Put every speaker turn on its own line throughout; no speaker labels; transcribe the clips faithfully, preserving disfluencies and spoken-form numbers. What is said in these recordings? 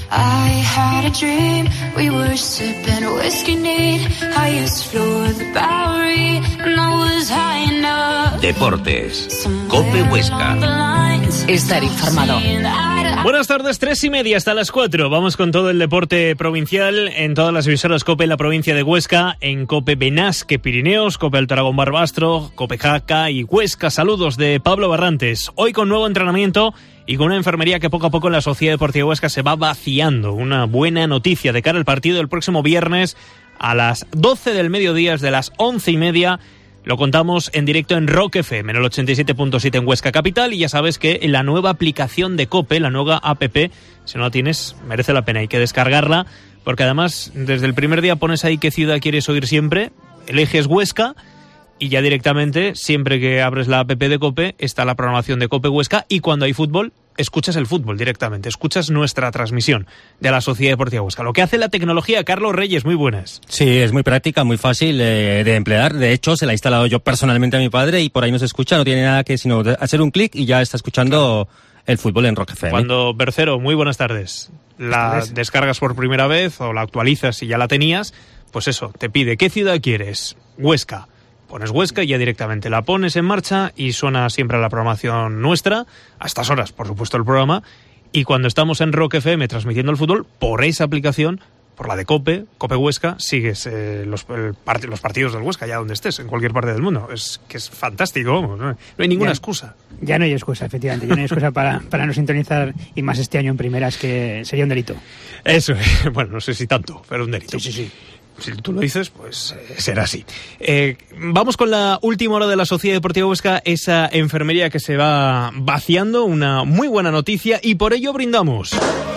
I had a dream, we were sipping whiskey neat, highest floor of the Bowery, and I was high enough.
Deportes, COPE Huesca.
Estar informado.
Buenas tardes, tres y media hasta las cuatro. Vamos con todo el deporte provincial en todas las emisoras COPE en la provincia de Huesca, en COPE Benasque Pirineos, COPE Alto Aragón Barbastro, COPE Jaca y Huesca. Saludos de Pablo Barrantes. Hoy con nuevo entrenamiento y con una enfermería que poco a poco en la Sociedad Deportiva Huesca se va vaciando. Una buena noticia de cara al partido del próximo viernes a las doce del mediodía, desde las once y media. Lo contamos en directo en Rock F M, en el ochenta y siete punto siete en Huesca Capital. Y ya sabes que la nueva aplicación de COPE, la nueva app, si no la tienes, merece la pena, hay que descargarla, porque además desde el primer día pones ahí qué ciudad quieres oír siempre, eliges Huesca y ya directamente, siempre que abres la app de COPE, está la programación de COPE Huesca, y cuando hay fútbol, escuchas el fútbol directamente, escuchas nuestra transmisión de la Sociedad Deportiva Huesca. Lo que hace la tecnología. Carlos Reyes, muy buenas.
Sí, es muy práctica, muy fácil eh, de emplear. De hecho, se la he instalado yo personalmente a mi padre y por ahí nos escucha, no tiene nada que sino hacer un clic y ya está escuchando el fútbol en Rock F M.
Cuando, Bercero, muy buenas tardes, la descargas por primera vez o la actualizas y ya la tenías, pues eso, te pide, ¿qué ciudad quieres? Huesca. Pones Huesca y ya directamente la pones en marcha y suena siempre la programación nuestra, a estas horas, por supuesto, el programa. Y cuando estamos en Rock F M transmitiendo el fútbol, por esa aplicación, por la de COPE, COPE Huesca, sigues eh, los, el part- los partidos del Huesca, ya donde estés, en cualquier parte del mundo. Es que es fantástico, vamos, no, no hay ninguna
ya,
excusa.
Ya no hay excusa, efectivamente, ya no hay excusa para, para no sintonizar, y más este año en primeras, que sería un delito.
Eso, bueno, no sé si tanto, pero un delito.
Sí, sí, sí.
Si tú lo dices, pues eh, será así. Eh, vamos con la última hora de la Sociedad Deportiva Huesca, esa enfermería que se va vaciando, una muy buena noticia, y por ello brindamos.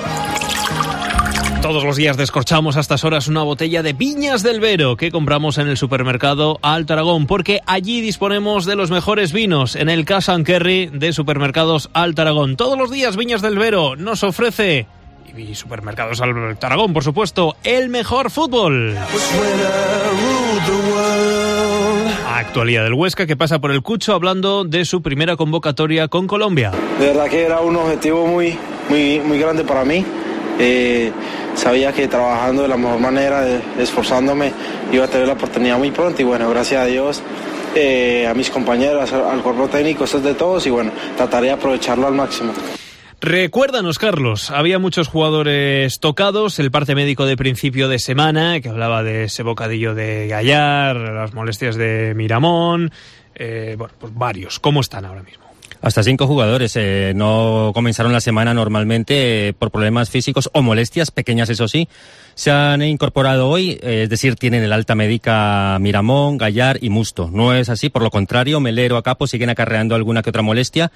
Todos los días descorchamos a estas horas una botella de Viñas del Vero que compramos en el supermercado Alto Aragón, porque allí disponemos de los mejores vinos, en el Cash and Carry de Supermercados Alto Aragón. Todos los días Viñas del Vero nos ofrece, y Supermercados Alto Aragón, por supuesto, el mejor fútbol. Actualidad del Huesca, que pasa por el Cucho hablando de su primera convocatoria con Colombia.
De verdad que era un objetivo muy, muy, muy grande para mí. Eh, sabía que trabajando de la mejor manera, de, esforzándome, iba a tener la oportunidad muy pronto, y bueno, gracias a Dios, eh, a mis compañeros, al cuerpo técnico, esto es de todos, y bueno, trataré de aprovecharlo al máximo.
Recuérdanos, Carlos, había muchos jugadores tocados, el parte médico de principio de semana, que hablaba de ese bocadillo de Gallar, las molestias de Miramón, eh, bueno, pues varios. ¿Cómo están ahora mismo?
Hasta cinco jugadores eh, no comenzaron la semana normalmente eh, por problemas físicos o molestias pequeñas, eso sí. Se han incorporado hoy, eh, es decir, tienen el alta médica Miramón, Gallar y Musto. No es así, por lo contrario, Melero, Acapo siguen acarreando alguna que otra molestia,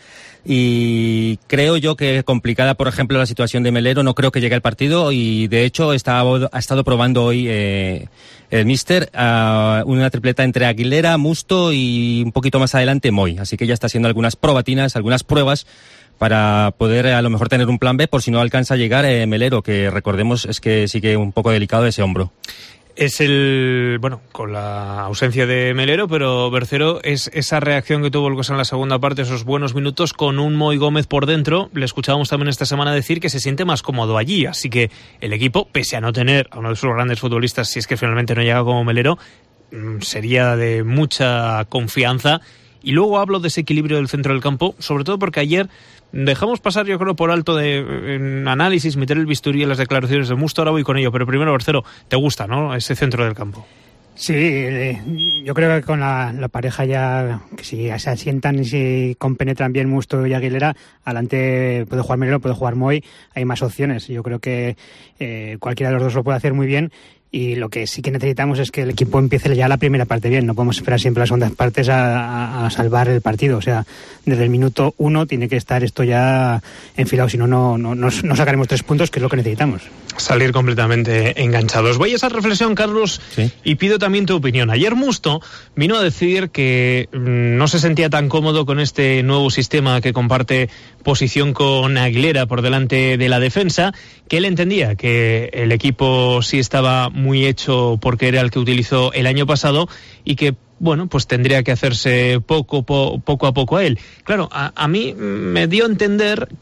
y creo yo que complicada, por ejemplo, la situación de Melero. No creo que llegue al partido, y de hecho está, ha estado probando hoy eh, el míster uh, una tripleta entre Aguilera, Musto y un poquito más adelante Moy. Así que ya está haciendo algunas probatinas, algunas pruebas para poder a lo mejor tener un plan B por si no alcanza a llegar eh, Melero, que recordemos es que sigue un poco delicado ese hombro.
Es el, bueno, con la ausencia de Melero, pero Bercero, es esa reacción que tuvo el Huesca en la segunda parte, esos buenos minutos con un Moy Gómez por dentro. Le escuchábamos también esta semana decir que se siente más cómodo allí, así que el equipo, pese a no tener a uno de sus grandes futbolistas, si es que finalmente no llega como Melero, sería de mucha confianza. Y luego hablo de ese equilibrio del centro del campo, sobre todo porque ayer dejamos pasar, yo creo, por alto de en análisis, meter el bisturí en las declaraciones de Musto. Ahora voy con ello, pero primero, Bercero, ¿te gusta, no, ese centro del campo?
Sí, eh, yo creo que con la, la pareja ya, que si se asientan y si compenetran bien Musto y Aguilera, adelante puede jugar Melero, puede jugar Moy, hay más opciones. Yo creo que eh, cualquiera de los dos lo puede hacer muy bien. Y lo que sí que necesitamos es que el equipo empiece ya la primera parte bien. No podemos esperar siempre las segundas partes a, a, a salvar el partido. O sea, desde el minuto uno tiene que estar esto ya enfilado. Si no, no, no, no sacaremos tres puntos, que es lo que necesitamos.
Salir completamente enganchados. Voy a esa reflexión, Carlos, ¿sí? Y pido también tu opinión. Ayer Musto vino a decir que mmm, no se sentía tan cómodo con este nuevo sistema que comparte posición con Aguilera por delante de la defensa, que él entendía que el equipo sí estaba muy hecho porque era el que utilizó el año pasado y que, bueno, pues tendría que hacerse poco, po, poco a poco a él. Claro, a, a mí me dio a entender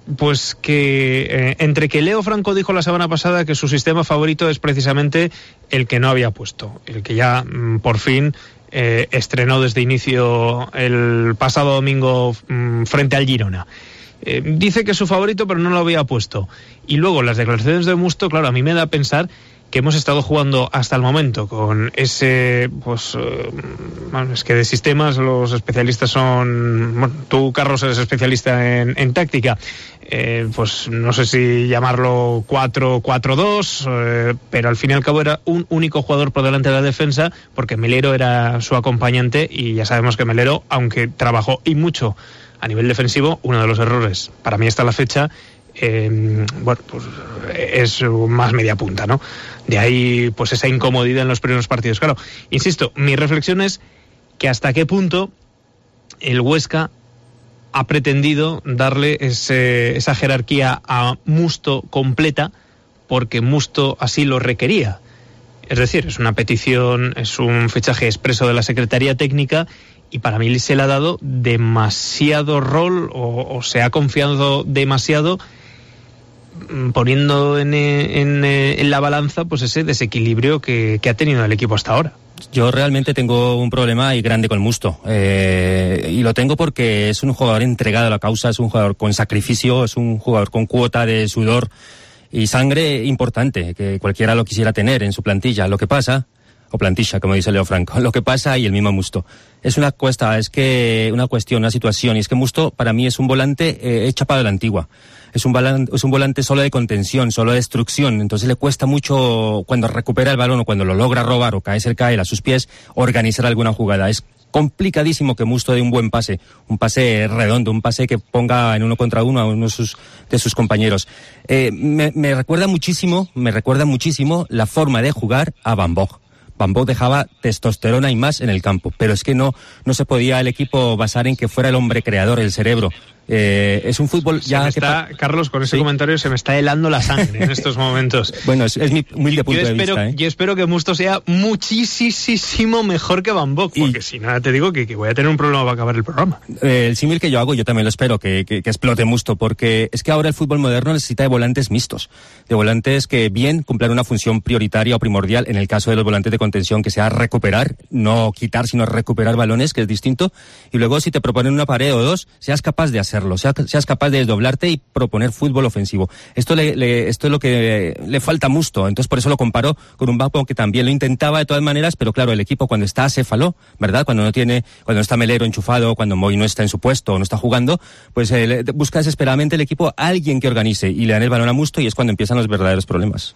pues que eh, entre que Leo Franco dijo la semana pasada que su sistema favorito es precisamente el que no había puesto, el que ya mm, por fin eh, estrenó desde inicio el pasado domingo mm, frente al Girona. Eh, dice que es su favorito, pero no lo había puesto. Y luego las declaraciones de Musto, claro, a mí me da a pensar que hemos estado jugando hasta el momento con ese, pues, eh, bueno, es que de sistemas los especialistas son, bueno, tú, Carlos, eres especialista en, en táctica, eh, pues no sé si llamarlo cuatro cuatro dos, eh, pero al fin y al cabo era un único jugador por delante de la defensa, porque Melero era su acompañante, y ya sabemos que Melero, aunque trabajó y mucho a nivel defensivo, uno de los errores para mí hasta la fecha, Eh, bueno, pues es más media punta, ¿no? De ahí, pues esa incomodidad en los primeros partidos. Claro, insisto, mi reflexión es que hasta qué punto el Huesca ha pretendido darle ese, esa jerarquía a Musto completa, porque Musto así lo requería. Es decir, es una petición, es un fichaje expreso de la Secretaría Técnica, y para mí se le ha dado demasiado rol, o, o se ha confiado demasiado, poniendo en, en, en la balanza pues ese desequilibrio que, que ha tenido el equipo hasta ahora.
Yo realmente tengo un problema y grande con Musto, eh, y lo tengo porque es un jugador entregado a la causa, es un jugador con sacrificio, es un jugador con cuota de sudor y sangre importante, que cualquiera lo quisiera tener en su plantilla. Lo que pasa, o plantilla, como dice Leo Franco, lo que pasa, y el mismo Musto, es una cuesta, es que una cuestión, una situación, y es que Musto para mí es un volante eh, chapado de la antigua. Es un, volante, es un volante solo de contención, solo de destrucción, entonces le cuesta mucho cuando recupera el balón o cuando lo logra robar o cae cerca de él a sus pies, organizar alguna jugada. Es complicadísimo que Musto dé un buen pase, un pase redondo, un pase que ponga en uno contra uno a uno de sus, de sus compañeros. Eh, me, me recuerda muchísimo, me recuerda muchísimo la forma de jugar a Van Boeg. Van Boeg dejaba testosterona y más en el campo, pero es que no, no se podía el equipo basar en que fuera el hombre creador, el cerebro. Eh, es un fútbol ya...
Se me está, que... Carlos, con ese ¿Sí? comentario se me está helando la sangre en estos momentos.
Bueno, es, es mi humilde punto
yo
de
espero,
vista. ¿eh?
Yo espero que Musto sea muchísimo mejor que Van Boeg, porque y... si nada te digo que, que voy a tener un problema para acabar el programa.
Eh, el símil que yo hago, yo también lo espero, que, que, que explote Musto, porque es que ahora el fútbol moderno necesita de volantes mixtos, de volantes que bien cumplan una función prioritaria o primordial, en el caso de los volantes de contención, que sea recuperar, no quitar, sino recuperar balones, que es distinto, y luego si te proponen una pared o dos, seas capaz de hacerlo, seas, seas capaz de desdoblarte y proponer fútbol ofensivo. Esto le, le, esto es lo que le falta a Musto, entonces por eso lo comparo con un Van Boeg que también lo intentaba de todas maneras, pero claro, el equipo cuando está acéfalo, ¿verdad? Cuando no tiene, cuando no está Melero enchufado, cuando Moy no está en su puesto o no está jugando, pues eh, busca desesperadamente el equipo a alguien que organice y le dan el balón a Musto, y es cuando empiezan los verdaderos problemas.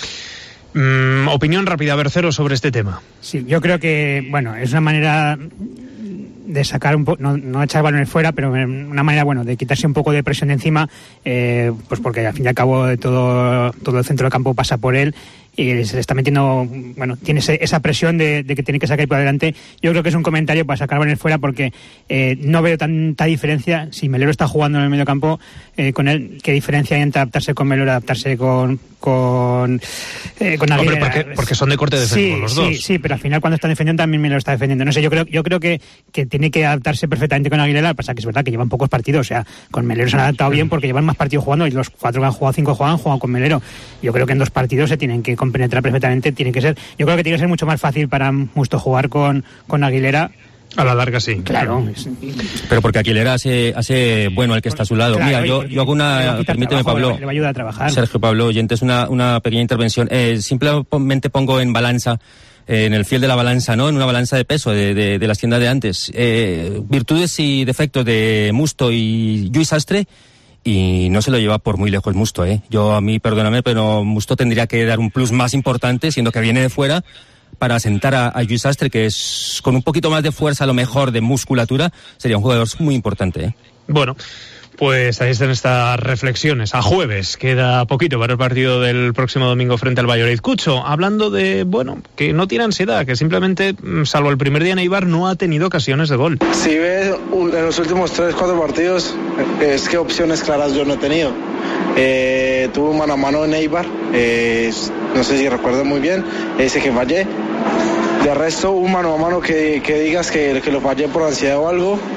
Mm, opinión rápida, Bercero, sobre este tema.
Sí, yo creo que, bueno, es una manera de sacar un poco, no, no echar balones fuera, pero una manera, bueno, de quitarse un poco de presión de encima, eh, pues porque al fin y al cabo todo, todo el centro del campo pasa por él, y se le está metiendo, bueno, tiene ese, esa presión de, de que tiene que sacar por adelante. Yo creo que es un comentario para sacar balones fuera, porque eh, no veo tanta diferencia. Si Melero está jugando en el medio campo eh, con él, ¿qué diferencia hay entre adaptarse con Melero y adaptarse con con, eh, con
Hombre, porque, porque son de corte defensivo
sí,
los
sí,
dos.
Sí, sí, pero al final cuando están defendiendo también Melero está defendiendo. No sé, yo creo, yo creo que, que tiene que adaptarse perfectamente con Aguilera. Pasa que es verdad que llevan pocos partidos, o sea, con Melero se han adaptado bien porque llevan más partidos jugando, y los cuatro que han jugado, cinco juegan, han jugado con Melero. Yo creo que en dos partidos se tienen que compenetrar perfectamente. Tiene que ser, yo creo que tiene que ser mucho más fácil para Musto jugar con, con Aguilera.
A la larga sí.
Claro.
Pero porque Aguilera hace, hace bueno al que está a su lado.
Claro,
Mira, yo, yo hago una... Permíteme,
trabajo,
Pablo.
Le va a ayudar a trabajar.
Sergio Pablo Oyentes, una, una pequeña intervención. Eh, simplemente pongo en balanza, eh, en el fiel de la balanza, ¿no? En una balanza de peso de, de, de las tiendas de antes. Eh, virtudes y defectos de Musto y Lluís Sastre, y no se lo lleva por muy lejos Musto, ¿eh? Yo, a mí, perdóname, pero Musto tendría que dar un plus más importante, siendo que viene de fuera, para sentar a, a Lluís Sastre, que es con un poquito más de fuerza, a lo mejor de musculatura, sería un jugador muy importante, ¿eh?
Bueno, pues ahí están estas reflexiones. A jueves queda poquito para el partido del próximo domingo frente al Valladolid. Cucho, hablando de, bueno, que no tiene ansiedad, que simplemente, salvo el primer día en Eibar, no ha tenido ocasiones de gol.
Si ves en los últimos tres, cuatro partidos, es que opciones claras yo no he tenido. Eh, tuve un mano a mano en Eibar, eh, no sé si recuerdo muy bien, ese que fallé. De resto, un mano a mano que, que digas que, que lo fallé por ansiedad o algo,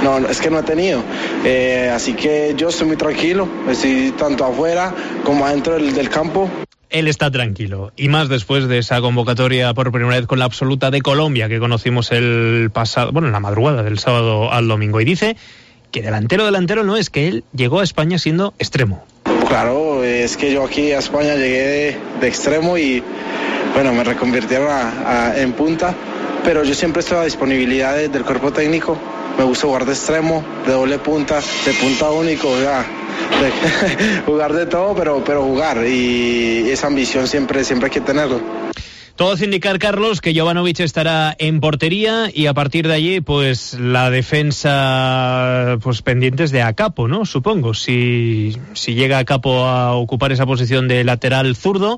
no, es que no he tenido. Eh, así que yo estoy muy tranquilo, estoy tanto afuera como adentro del, del campo.
Él está tranquilo, y más después de esa convocatoria por primera vez con la absoluta de Colombia que conocimos el pasado, bueno, en la madrugada del sábado al domingo, y dice que delantero delantero no es, que él llegó a España siendo extremo.
Claro, es que yo aquí a España llegué de, de extremo y bueno, me reconvirtieron a, a, en punta, pero yo siempre estoy a disponibilidad de, del cuerpo técnico. Me gusta jugar de extremo, de doble punta, de punta único, ya, de, jugar de todo, pero, pero jugar, y esa ambición siempre, siempre hay que tenerla.
Todo hace indicar, Carlos, que Jovanovic estará en portería, y a partir de allí, pues la defensa, pues pendientes de Acapo, ¿no? Supongo, si, si llega Acapo a ocupar esa posición de lateral zurdo,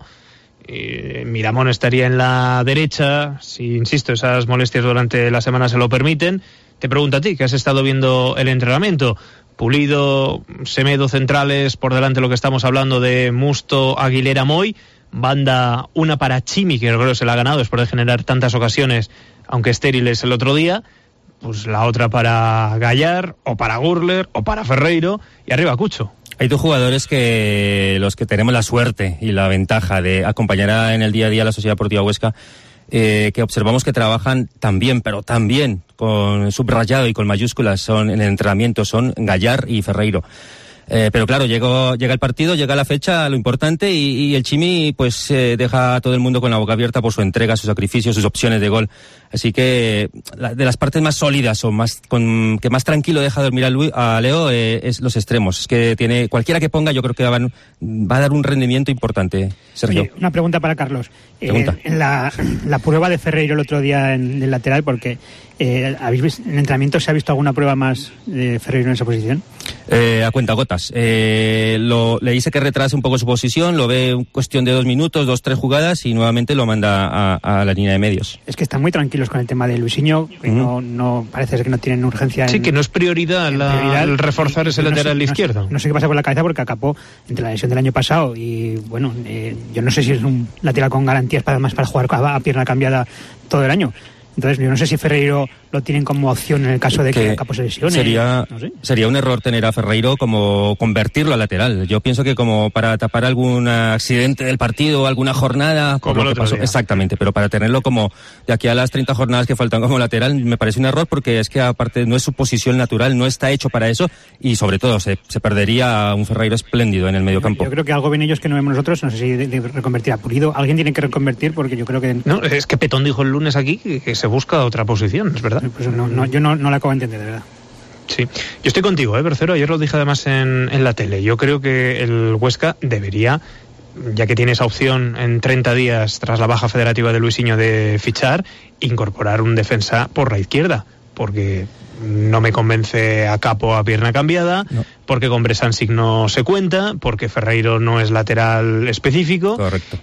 eh, Miramón estaría en la derecha, si, insisto, esas molestias durante la semana se lo permiten. Te pregunto a ti, que has estado viendo el entrenamiento. Pulido, Semedo centrales, por delante lo que estamos hablando de Musto, Aguilera, Moy. Banda una para Chimi, que creo que se la ha ganado después de generar tantas ocasiones, aunque estériles el otro día. Pues la otra para Gallar, o para Gurler, o para Ferreiro, y arriba Cucho.
Hay dos jugadores que los que tenemos la suerte y la ventaja de acompañar en el día a día a la Sociedad Deportiva Huesca, eh, que observamos que trabajan tan bien, pero tan bien, con subrayado y con mayúsculas, son en el entrenamiento, son Gallar y Ferreiro. Eh, pero claro, llegó, llega el partido, llega la fecha, lo importante, y, y el Chimi pues eh, deja a todo el mundo con la boca abierta por su entrega, su sacrificio, sus opciones de gol. Así que la, de las partes más sólidas o más con, que más tranquilo deja dormir a, Luis, a Leo eh, es los extremos. Es que tiene cualquiera que ponga, yo creo que va, va a dar un rendimiento importante, Sergio.
Oye, una pregunta para Carlos.
Pregunta.
Eh, en la, la prueba de Ferreiro el otro día en el lateral, porque eh, ¿habéis visto, en el entrenamiento se ha visto alguna prueba más de Ferreiro en esa posición?
Eh, a cuentagotas. Eh, lo, le dice que retrase un poco su posición, lo ve en cuestión de dos minutos, dos, tres jugadas, y nuevamente lo manda a, a la línea de medios.
Es que están muy tranquilos con el tema de Luisinho, que uh-huh. no, no parece ser que no tienen urgencia.
Sí,
en,
que no es prioridad, la, prioridad el reforzar y, ese no lateral
sé,
izquierdo.
No sé, no sé qué pasa con la cabeza, porque acapó entre la lesión del año pasado y, bueno, eh, yo no sé si es un lateral con garantías para más para jugar a, a pierna cambiada todo el año. Entonces, yo no sé si Ferreiro lo tienen como opción en el caso de que, que Acapo se lesione.
Sería,
no sé.
sería un error tener a Ferreiro como convertirlo a lateral. Yo pienso que como para tapar algún accidente del partido o alguna jornada,
como
por lo que pasó.
Día.
Exactamente, pero para tenerlo como de aquí a las treinta jornadas que faltan como lateral, me parece un error, porque es que aparte no es su posición natural, no está hecho para eso, y sobre todo se, se perdería un Ferreiro espléndido en el medio campo.
Yo creo que algo ven ellos que no vemos nosotros, no sé si de, de reconvertir a Pulido. Alguien tiene que reconvertir, porque yo creo que...
No, es que Petón dijo el lunes aquí que, que se busca otra posición, es verdad.
Pues no, no, yo no, no la acabo de entender, de verdad.
Sí, yo estoy contigo, ¿eh, Bercero? Ayer lo dije además en, en la tele. Yo creo que el Huesca debería, ya que tiene esa opción en treinta días tras la baja federativa de Luisinho de fichar, incorporar un defensa por la izquierda, porque no me convence Acapo a pierna cambiada, no. Porque con Bresancic no se cuenta, porque Ferreiro no es lateral específico.
Correcto.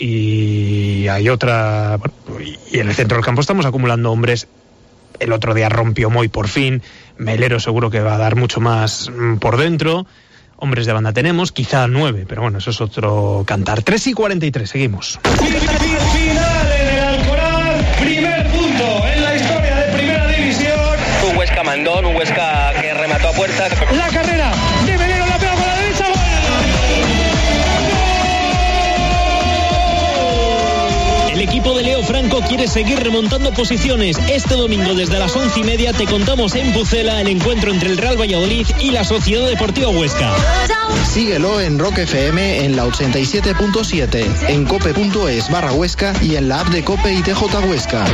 Y hay otra, bueno, y en el centro del campo estamos acumulando hombres. El otro día rompió Moy por fin, Melero seguro que va a dar mucho más por dentro, hombres de banda tenemos, quizá nueve, pero bueno, eso es otro cantar. Tres y cuarenta y tres, seguimos.
Final en el Alcoraz, primer punto en la historia de Primera División.
Un Huesca mandón, un Huesca que remató a puerta.
La carrera de Melero, la pega con la derecha, gol.
El equipo de Leo Franco quiere seguir remontando posiciones. Este domingo desde las once y media te contamos en Pucela el encuentro entre el Real Valladolid y la Sociedad Deportiva Huesca.
Síguelo en Rock F M en la ochenta y siete punto siete, en cope punto es barra Huesca y en la app de Cope y T J Huesca.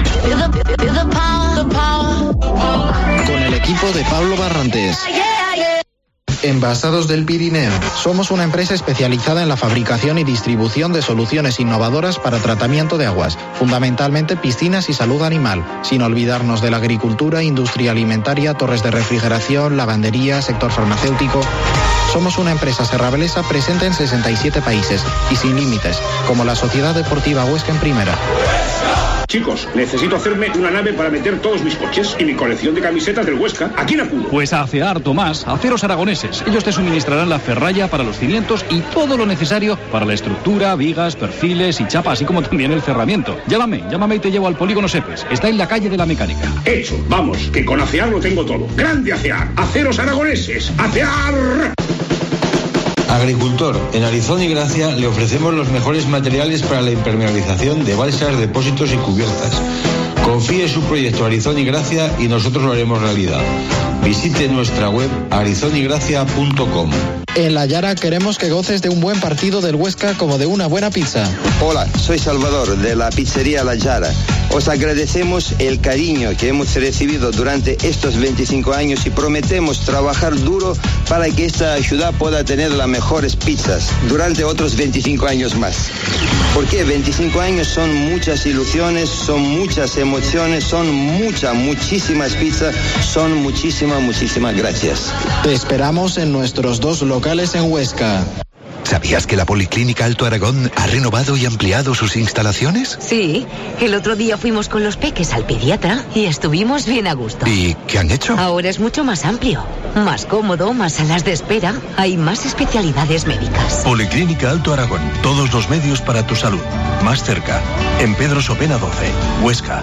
Con el equipo de Pablo Barrantes. Envasados del Pirineo. Somos una empresa especializada en la fabricación y distribución de soluciones innovadoras para tratamiento de aguas, fundamentalmente piscinas y salud animal, sin olvidarnos de la agricultura, industria alimentaria, torres de refrigeración, lavandería, sector farmacéutico. Somos una empresa serrabelesa presente en sesenta y siete países y sin límites, como la Sociedad Deportiva Huesca en Primera.
Chicos, necesito hacerme una nave para meter todos mis coches y mi colección de camisetas del Huesca. ¿A quién acudo?
Pues a Acear, Tomás, Aceros Aragoneses. Ellos te suministrarán la ferralla para los cimientos y todo lo necesario para la estructura, vigas, perfiles y chapa, así como también el cerramiento. Llámame, llámame y te llevo al Polígono Sepes. Está en la calle de la Mecánica.
Hecho, vamos, que con Acear lo tengo todo. ¡Grande Acear! ¡Aceros Aragoneses! ¡Acear!
Agricultor, en Arizón y Gracia le ofrecemos los mejores materiales para la impermeabilización de balsas, depósitos y cubiertas. Confíe su proyecto a Arizón y Gracia y nosotros lo haremos realidad. Visite nuestra web arizonigracia punto com.
En La Yara queremos que goces de un buen partido del Huesca como de una buena pizza.
Hola, soy Salvador de la pizzería La Yara. Os agradecemos el cariño que hemos recibido durante estos veinticinco años y prometemos trabajar duro para que esta ciudad pueda tener las mejores pizzas durante otros veinticinco años más. Porque veinticinco años son muchas ilusiones, son muchas emociones, son muchas, muchísimas pizzas, son muchísimas, muchísimas gracias.
Te esperamos en nuestros dos locales en Huesca.
¿Sabías que la Policlínica Alto Aragón ha renovado y ampliado sus instalaciones?
Sí, el otro día fuimos con los peques al pediatra y estuvimos bien a gusto.
¿Y qué han hecho?
Ahora es mucho más amplio, más cómodo, más salas de espera, hay más especialidades médicas.
Policlínica Alto Aragón, todos los medios para tu salud. Más cerca, en Pedro Sopena doce, Huesca.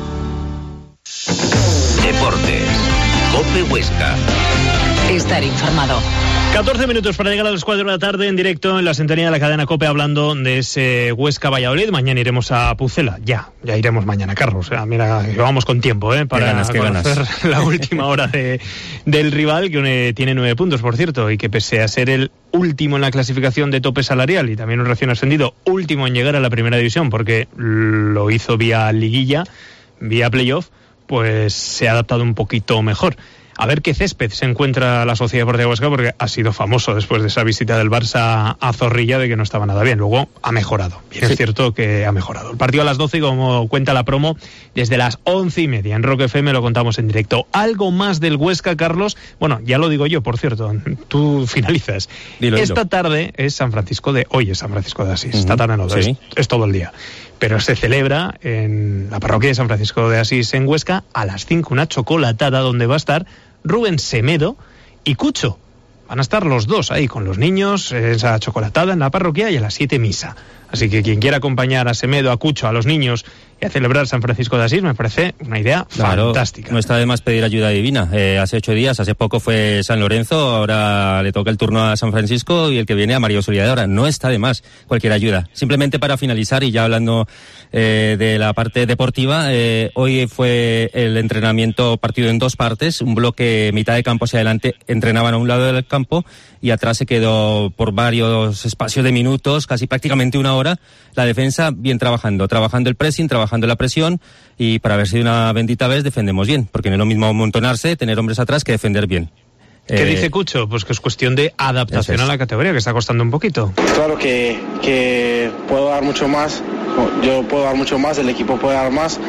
Deportes, COPE Huesca.
Estar informado.
catorce minutos para llegar a las cuatro de la tarde en directo en la sintonía de la cadena COPE hablando de ese Huesca Valladolid. Mañana iremos a Pucela, ya, ya iremos mañana, Carlos. O sea, mira, vamos con tiempo, ¿eh? Para
ganas,
conocer
ganas.
la última hora de, del rival, que tiene nueve puntos, por cierto, y que pese a ser el último en la clasificación de tope salarial y también un recién ascendido, último en llegar a la primera división, porque lo hizo vía liguilla, vía playoff, pues se ha adaptado un poquito mejor. A ver qué césped se encuentra la Sociedad Deportiva Huesca, porque ha sido famoso después de esa visita del Barça a Zorrilla de que no estaba nada bien. Luego ha mejorado. Bien, sí. Es cierto que ha mejorado. El partido a las doce, como cuenta la promo, desde las once y media en Rock F M lo contamos en directo. Algo más del Huesca, Carlos. Bueno, ya lo digo yo, por cierto. Tú finalizas.
Dilo,
Esta
dilo.
tarde es San Francisco de... Hoy es San Francisco de Asís. Uh-huh. Esta tarde no, sí. es, es todo el día. Pero se celebra en la parroquia de San Francisco de Asís en Huesca a las cinco una chocolatada donde va a estar Rubén Semedo y Cucho. Van a estar los dos ahí con los niños, esa chocolatada en la parroquia, y a las siete misa. Así que quien quiera acompañar a Semedo, a Cucho, a los niños y a celebrar San Francisco de Asís, me parece una idea
claro,
fantástica.
No está de más pedir ayuda divina. Eh, hace ocho días, hace poco fue San Lorenzo, ahora le toca el turno a San Francisco y el que viene a María Auxiliadora. No está de más cualquier ayuda. Simplemente para finalizar, y ya hablando eh, de la parte deportiva, eh, hoy fue el entrenamiento partido en dos partes. Un bloque mitad de campo hacia adelante entrenaban a un lado del campo y atrás se quedó por varios espacios de minutos, casi prácticamente una hora, la defensa bien trabajando, trabajando el pressing, trabajando la presión, y para ver si de una bendita vez defendemos bien, porque no es lo mismo amontonarse, tener hombres atrás, que defender bien.
¿Qué
eh,
dice Cucho? Pues que es cuestión de adaptación
es.
a la categoría, que está costando un poquito.
Claro que, que puedo dar mucho más, yo puedo dar mucho más, el equipo puede dar más.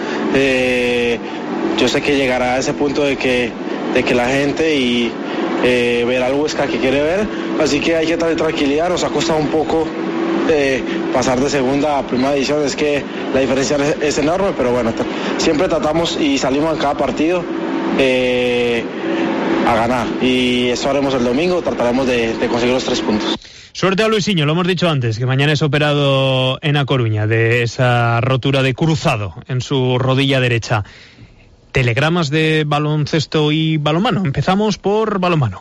Eh, yo sé que llegará a ese punto de que, de que la gente y eh, verá al Huesca que quiere ver, así que hay que tener tranquilidad. Nos ha costado un poco eh, pasar de segunda a primera división, es que la diferencia es, es enorme, pero bueno, t- siempre tratamos y salimos en cada partido eh, a ganar, y eso haremos el domingo, trataremos de, de conseguir los tres puntos.
Suerte a Luisinho, lo hemos dicho antes, que mañana es operado en A Coruña de esa rotura de cruzado en su rodilla derecha. Telegramas de baloncesto y balonmano. Empezamos por balonmano.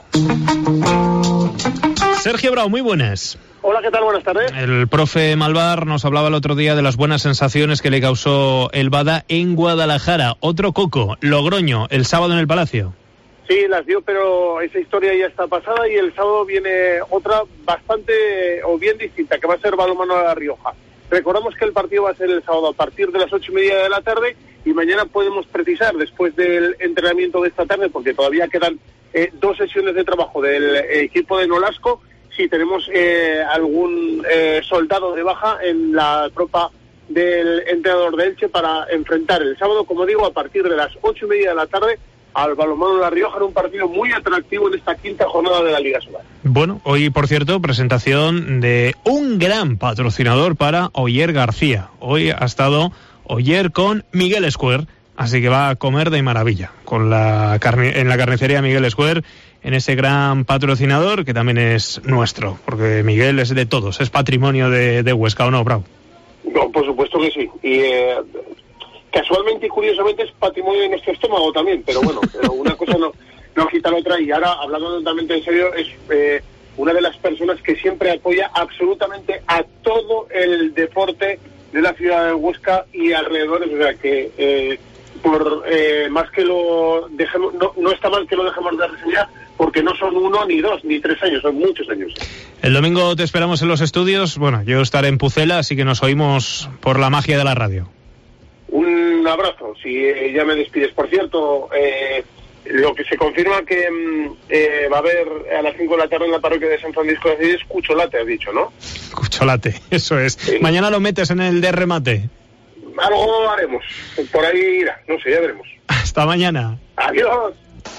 Sergio Bravo, muy buenas.
Hola, ¿qué tal? Buenas tardes.
El profe Malvar nos hablaba el otro día de las buenas sensaciones que le causó el Bada en Guadalajara. Otro coco, Logroño, el sábado en el Palacio.
Sí, las dio, pero esa historia ya está pasada y el sábado viene otra bastante o bien distinta, que va a ser balonmano a La Rioja. Recordamos que el partido va a ser el sábado a partir de las ocho y media de la tarde, y mañana podemos precisar, después del entrenamiento de esta tarde, porque todavía quedan eh, dos sesiones de trabajo del eh, equipo de Nolasco, si tenemos eh, algún eh, soldado de baja en la tropa del entrenador de Elche para enfrentar el sábado, como digo, a partir de las ocho y media de la tarde, al balonmano de La Rioja, en un partido muy atractivo en esta quinta jornada de la Liga Sobal.
Bueno, hoy, por cierto, presentación de un gran patrocinador para Oyer García. Hoy ha estado Oyer con Miguel Square. Así que va a comer de maravilla con la carne, en la carnicería Miguel Square, en ese gran patrocinador que también es nuestro, porque Miguel es de todos, es patrimonio de, de Huesca, ¿o no, Bravo?
No, por supuesto que sí. Y eh, casualmente y curiosamente es patrimonio de nuestro estómago también, pero bueno, pero una cosa no, no quita la otra. Y ahora, hablando totalmente en serio, es eh, una de las personas que siempre apoya absolutamente a todo el deporte de la ciudad de Huesca y alrededores, o sea que... Eh, por eh, más que lo dejemos, no, no está mal que lo dejemos de reseñar, porque no son uno, ni dos, ni tres años, son muchos años.
El domingo te esperamos en los estudios. Bueno, yo estaré en Pucela, así que nos oímos por la magia de la radio.
Un abrazo, si eh, ya me despides. Por cierto, eh, lo que se confirma que eh, va a haber a las cinco de la tarde en la parroquia de San Francisco de Asís es cucholate, has dicho, ¿no?
Cucholate, eso es. Sí. Mañana lo metes en el de remate.
Algo haremos, por ahí irá, no sé, ya veremos.
Hasta mañana.
Adiós.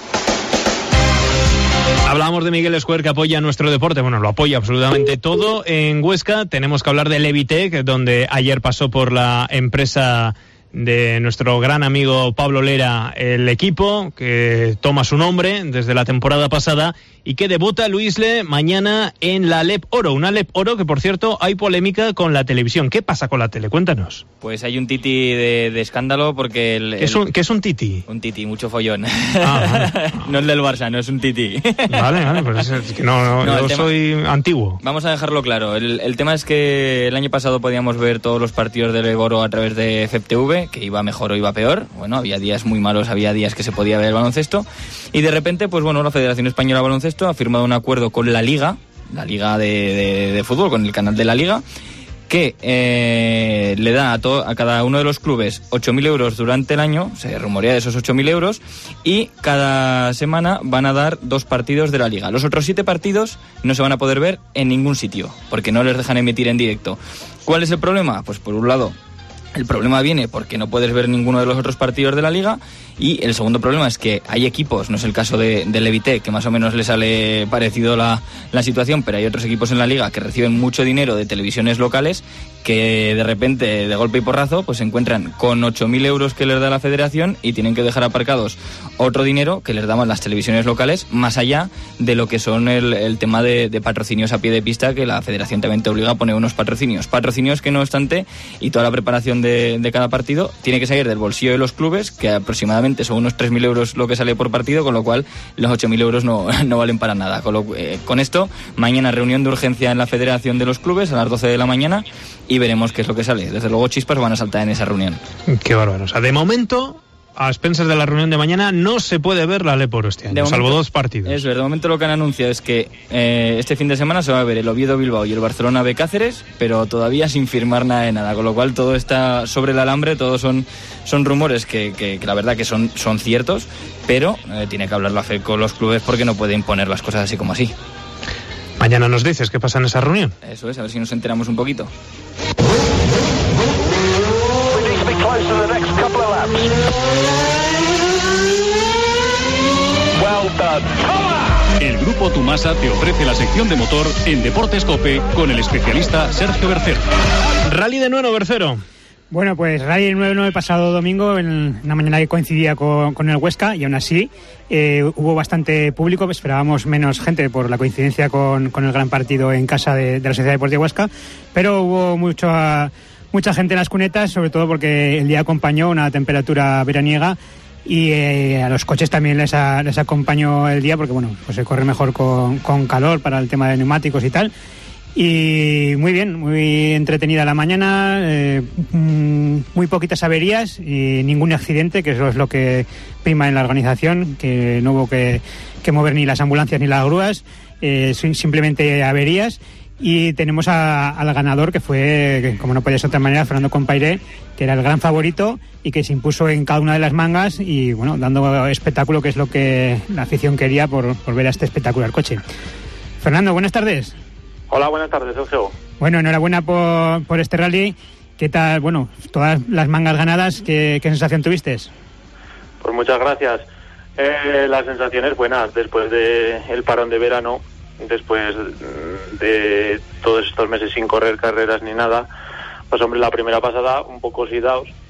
Hablamos de Miguel Square, que apoya nuestro deporte, bueno, lo apoya absolutamente todo. En Huesca tenemos que hablar de Levitec, donde ayer pasó por la empresa de nuestro gran amigo Pablo Lera el equipo, que toma su nombre desde la temporada pasada y que debuta Luisle mañana en la Alep Oro, una Alep Oro que, por cierto, hay polémica con la televisión. ¿Qué pasa con la tele? Cuéntanos.
Pues hay un titi de, de escándalo porque... El, el...
¿Qué, es un, ¿Qué es un titi?
Un titi, mucho follón.
Ah, vale.
No el del Barça, no es un titi.
Vale, vale, pues es que no, no, no yo tema... soy antiguo.
Vamos a dejarlo claro. El, el tema es que el año pasado podíamos ver todos los partidos del Oro a través de F E P T V, que iba mejor o iba peor. Bueno, había días muy malos, había días que se podía ver el baloncesto. Y de repente, pues bueno, la Federación Española de Baloncesto ha firmado un acuerdo con la Liga, la Liga de, de, de Fútbol, con el canal de la Liga, que eh, le da a, to, a cada uno de los clubes ocho mil euros durante el año, se rumorea de esos ocho mil euros, y cada semana van a dar dos partidos de la Liga. Los otros siete partidos no se van a poder ver en ningún sitio, porque no les dejan emitir en directo. ¿Cuál es el problema? Pues por un lado, el problema viene porque no puedes ver ninguno de los otros partidos de la Liga, y el segundo problema es que hay equipos, no es el caso de, de Levitec, que más o menos le sale parecido la, la situación, pero hay otros equipos en la Liga que reciben mucho dinero de televisiones locales, que de repente, de golpe y porrazo, pues se encuentran con ocho mil euros que les da la Federación y tienen que dejar aparcados otro dinero que les daban las televisiones locales, más allá de lo que son el, el tema de, de patrocinios a pie de pista, que la Federación también te obliga a poner unos patrocinios. Patrocinios que, no obstante, y toda la preparación de, de cada partido tiene que salir del bolsillo de los clubes, que aproximadamente son unos tres mil euros lo que sale por partido, con lo cual los ocho mil euros no, no valen para nada. Con, lo, eh, con esto, mañana reunión de urgencia en la Federación de los clubes a las doce de la mañana y veremos qué es lo que sale. Desde luego chispas van a saltar en esa reunión.
Qué bárbaro. O sea, de momento, a expensas de la reunión de mañana, no se puede ver la Alep Oro este año, momento, salvo dos partidos.
Eso es, de momento lo que han anunciado es que eh, este fin de semana se va a ver el Oviedo Bilbao y el Barcelona B Cáceres, pero todavía sin firmar nada de nada, con lo cual todo está sobre el alambre, todos son, son rumores que, que, que la verdad que son, son ciertos, pero eh, tiene que hablar la F E con los clubes porque no puede imponer las cosas así como así.
Mañana nos dices qué pasa en esa reunión.
Eso es, a ver si nos enteramos un poquito.
El Grupo Tumasa te ofrece la sección de motor en Deportes COPE con el especialista Sergio Bercero.
Rally de Nueno, Bercero.
Bueno, pues Rally de Nueno el pasado domingo, en una mañana que coincidía con, con el Huesca, y aún así eh, hubo bastante público. Esperábamos menos gente por la coincidencia con, con el gran partido en casa de, de la Sociedad Deportiva Huesca, pero hubo mucha, mucha gente en las cunetas, sobre todo porque el día acompañó una temperatura veraniega. Y eh, a los coches también les, a, les acompañó el día porque, bueno, pues se corre mejor con, con calor para el tema de neumáticos y tal. Y muy bien, muy entretenida la mañana, eh, muy poquitas averías y ningún accidente, que eso es lo que prima en la organización, que no hubo que, que mover ni las ambulancias ni las grúas, eh, simplemente averías. Y tenemos a, al ganador, que fue, como no podía ser de otra manera, Fernando Compairé, que era el gran favorito y que se impuso en cada una de las mangas y, bueno, dando espectáculo, que es lo que la afición quería por, por ver a este espectacular coche. Fernando, buenas tardes.
Hola, buenas tardes, Sergio.
Bueno, enhorabuena por, por este rally. ¿Qué tal? Bueno, todas las mangas ganadas, ¿qué, qué sensación tuviste?
Pues muchas gracias. Eh, las sensaciones buenas después del parón de verano. Después de todos estos meses sin correr carreras ni nada, pues hombre, la primera pasada un poco oxidados,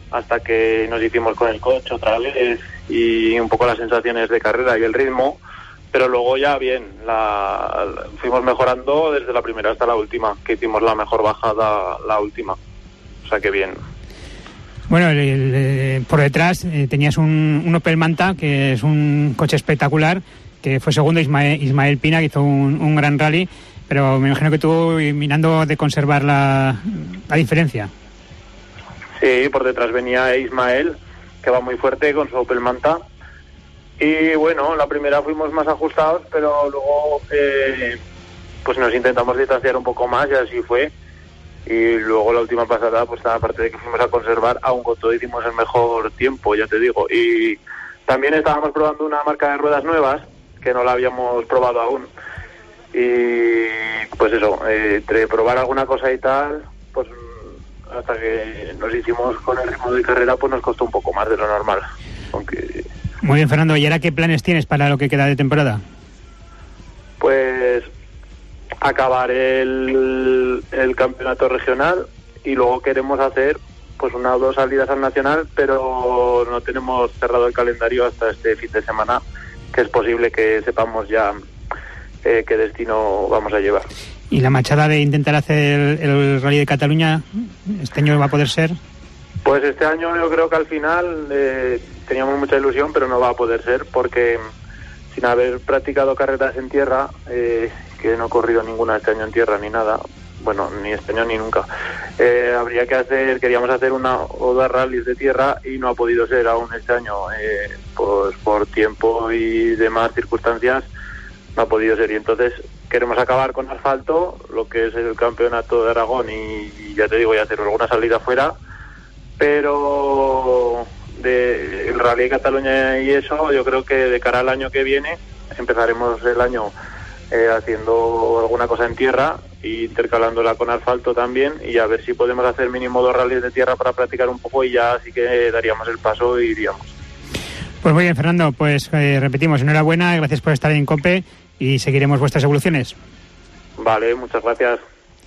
hasta que nos hicimos con el coche otra vez y un poco las sensaciones de carrera y el ritmo, pero luego ya bien, la, la, fuimos mejorando desde la primera hasta la última, que hicimos la mejor bajada la última, o sea que bien.
Bueno, el, el, por detrás eh, tenías un, un Opel Manta, que es un coche espectacular, que fue segundo Ismael, Ismael Pina, que hizo un, un gran rally, pero me imagino que tú mirando de conservar la, la diferencia.
Sí, por detrás venía Ismael, que va muy fuerte con su Opel Manta, y bueno, la primera fuimos más ajustados, pero luego eh, pues nos intentamos distanciar un poco más y así fue. Y luego la última pasada, pues aparte de que fuimos a conservar, aún con todo hicimos el mejor tiempo, ya te digo. Y también estábamos probando una marca de ruedas nuevas, que no la habíamos probado aún. Y pues eso, eh, entre probar alguna cosa y tal, pues hasta que nos hicimos con el ritmo de carrera, pues nos costó un poco más de lo normal. Aunque...
Muy bien, Fernando. ¿Y ahora qué planes tienes para lo que queda de temporada?
Pues... acabar el, el campeonato regional y luego queremos hacer pues una o dos salidas al nacional, pero no tenemos cerrado el calendario hasta este fin de semana, que es posible que sepamos ya eh, qué destino vamos a llevar.
¿Y la machada de intentar hacer el, el Rally de Cataluña este año va a poder ser?
Pues este año yo creo que al final eh, teníamos mucha ilusión, pero no va a poder ser porque sin haber practicado carreras en tierra, eh, que no he corrido ninguna este año en tierra ni nada, bueno, ni este año ni nunca, eh, habría que hacer, queríamos hacer una o dos rallies de tierra y no ha podido ser aún este año, eh, pues por tiempo y demás circunstancias no ha podido ser, y entonces queremos acabar con asfalto, lo que es el campeonato de Aragón y, y ya te digo, ya hacer alguna salida fuera, pero de el Rally de Cataluña y eso, yo creo que de cara al año que viene empezaremos el año Eh, haciendo alguna cosa en tierra e intercalándola con asfalto también, y a ver si podemos hacer mínimo dos rallies de tierra para practicar un poco y ya sí que daríamos el paso y iríamos.
Pues muy bien, Fernando, pues eh, repetimos, enhorabuena, gracias por estar en COPE y seguiremos vuestras evoluciones.
Vale, muchas gracias.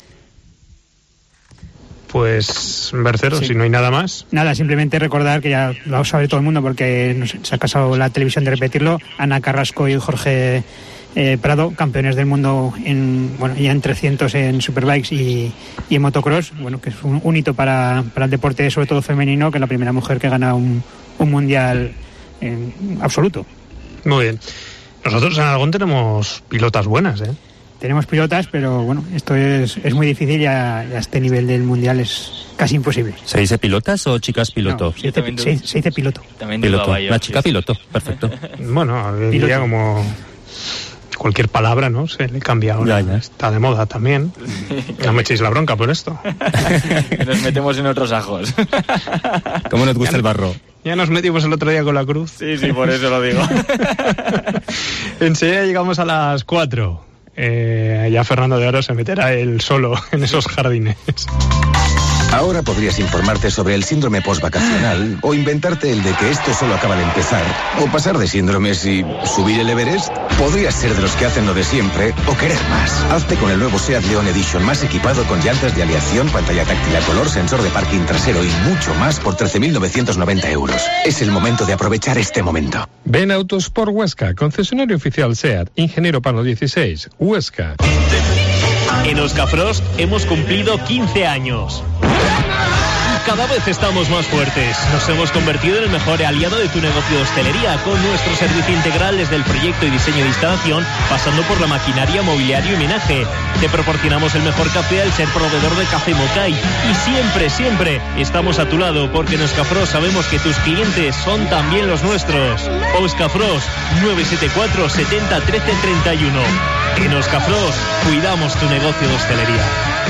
Pues, Bercero, sí. Si no hay nada más.
Nada, simplemente recordar que ya lo sabe todo el mundo porque nos, se ha casado la televisión de repetirlo, Ana Carrasco y Jorge Eh, Prado, campeones del mundo en bueno ya en trescientos en superbikes y, y en motocross, bueno, que es un, un hito para, para el deporte, sobre todo femenino, que es la primera mujer que gana un, un mundial en absoluto.
Muy bien. Nosotros en Aragón tenemos pilotas buenas, ¿eh?
Tenemos pilotas, pero bueno, esto es, es muy difícil y a, a este nivel del mundial es casi imposible.
¿Se dice pilotas o chicas piloto?
No, se, dice, se, se dice piloto.
También
piloto.
Yo,
la chica
sí.
piloto, perfecto.
Bueno, diría como... cualquier palabra, ¿no? Se le cambia ahora. Ya, ya. Está de moda también. No me echéis la bronca por esto.
Nos metemos en otros ajos.
¿Cómo nos gusta ya el barro?
Ya nos metimos el otro día con la cruz.
Sí, sí, por eso lo digo.
Enseguida llegamos a las cuatro. Eh, ya Fernando de Oro se meterá él solo en esos jardines.
Ahora podrías informarte sobre el síndrome postvacacional o inventarte el de que esto solo acaba de empezar, o pasar de síndromes y subir el Everest. Podrías ser de los que hacen lo de siempre o querer más. Hazte con el nuevo Seat León Edition, más equipado con llantas de aleación, pantalla táctil a color, sensor de parking trasero y mucho más por trece mil novecientos noventa euros. Es el momento de aprovechar este momento.
Ven Autosport Huesca, concesionario oficial Seat, Ingeniero Pano dieciséis, Huesca.
En Oscafrost hemos cumplido quince años. Cada vez estamos más fuertes. Nos hemos convertido en el mejor aliado de tu negocio de hostelería, con nuestro servicio integral desde el proyecto y diseño de instalación, pasando por la maquinaria, mobiliario y menaje. Te proporcionamos el mejor café al ser proveedor de Café Mocay. Y siempre, siempre estamos a tu lado, porque en Oscafrost sabemos que tus clientes son también los nuestros. Oscafrost, nueve siete cuatro, setenta, trece, treinta y uno. En Oscafrost cuidamos tu negocio de hostelería.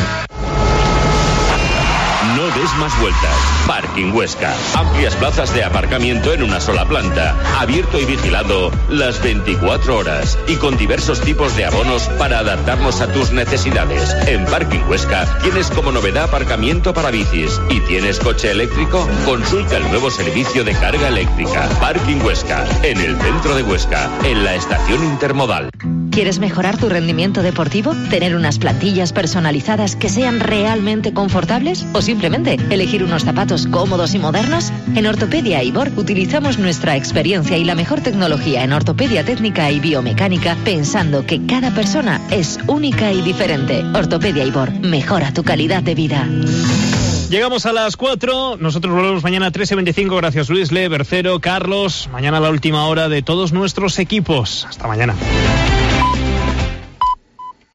No des más vueltas. Parking Huesca. Amplias plazas de aparcamiento en una sola planta. Abierto y vigilado las veinticuatro horas. Y con diversos tipos de abonos para adaptarnos a tus necesidades. En Parking Huesca tienes como novedad aparcamiento para bicis. ¿Y tienes coche eléctrico? Consulta el nuevo servicio de carga eléctrica. Parking Huesca. En el centro de Huesca. En la estación intermodal.
¿Quieres mejorar tu rendimiento deportivo? ¿Tener unas plantillas personalizadas que sean realmente confortables? ¿O simplemente elegir unos zapatos cómodos y modernos? En Ortopedia Ibor utilizamos nuestra experiencia y la mejor tecnología en ortopedia técnica y biomecánica, pensando que cada persona es única y diferente. Ortopedia Ibor, mejora tu calidad de vida.
Llegamos a las cuatro, nosotros volvemos mañana a trece veinticinco. Gracias Luis, Le, Bercero, Carlos. Mañana la última hora de todos nuestros equipos. Hasta mañana.